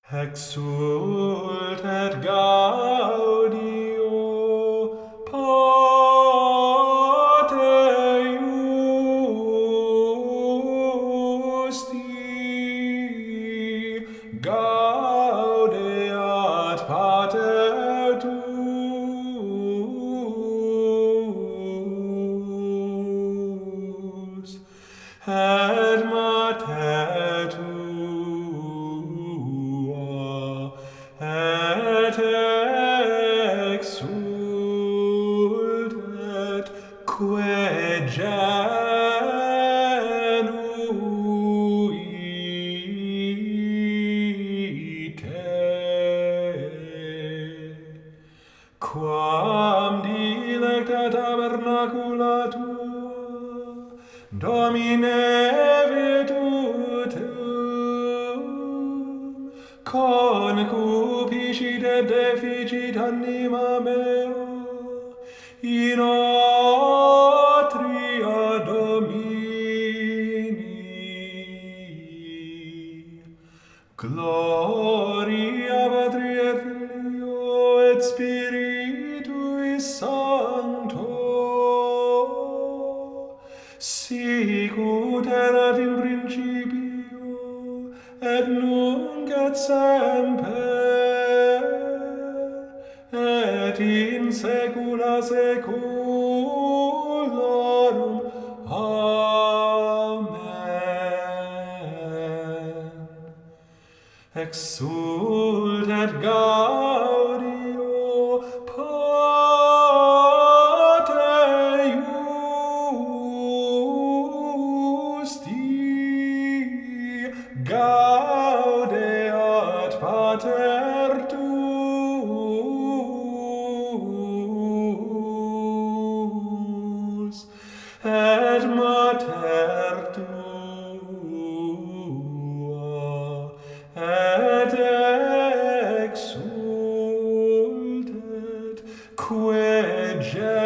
Exsultet Gaudio Pate Justi, Gaudeat Pater tuus, et Mater tua, et exsultet quae genuite, quam dilecta tabernacula tua, Domine virtutum, concupiscit et deficit anima mea, in atria Domini. Gloria Patri et Filio et Spiritui Sancto, sicut erat in principio, et nunc et semper, et in saecula saeculorum. Amen. Exsultet Gaudio Pate Justi, Gaudeat Pater tuus, et Mater tua, et exsultet quae